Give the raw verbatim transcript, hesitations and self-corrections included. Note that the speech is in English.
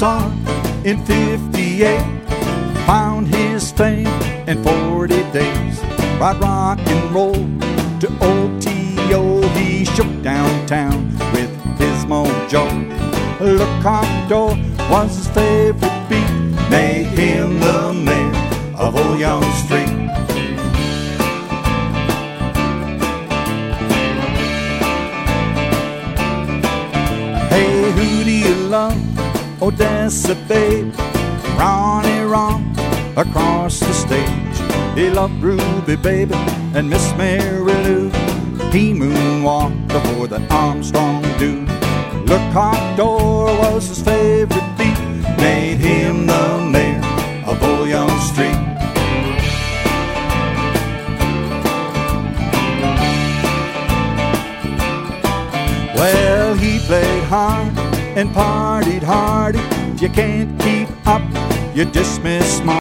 son in fifty-eight found his fame in forty days. Brought rock and roll to O T O. He shook downtown with his mojo. Le Canto was his favorite beat, made him the mayor of Old Young Street. Hey, who do you love? Odessa, babe. Ronnie Ron across the stage. He loved Ruby, baby, and Miss Mary Lou. He moonwalked before that Armstrong dude. Le Cantor was his favorite beat, made him the mayor of Old Young Street. Well, he played hard and partied hard. If you can't keep up, you dismiss smart.